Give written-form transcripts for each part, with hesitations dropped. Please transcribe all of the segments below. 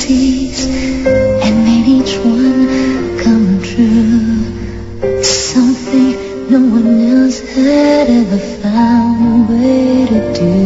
fantasies and made each one come true. Something no one else had ever found a way to do.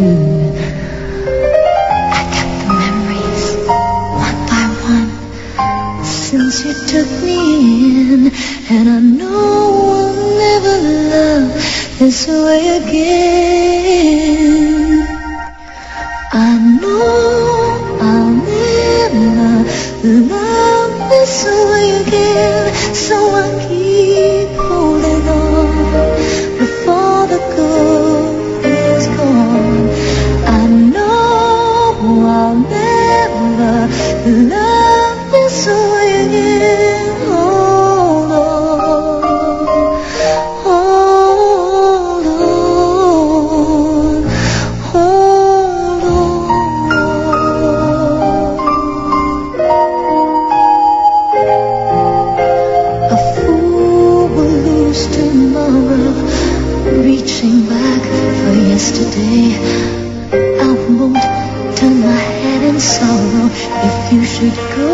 I got the memories one by one since you took me in, and I know I'll never love this way again. I know I'll never love this way again, so I keep holding on before the good is gone. I know I'll never love this way again. Hold on, hold on, hold on. A fool will lose tomorrow, reaching back for yesterday. I won't turn my head in sorrow if you should go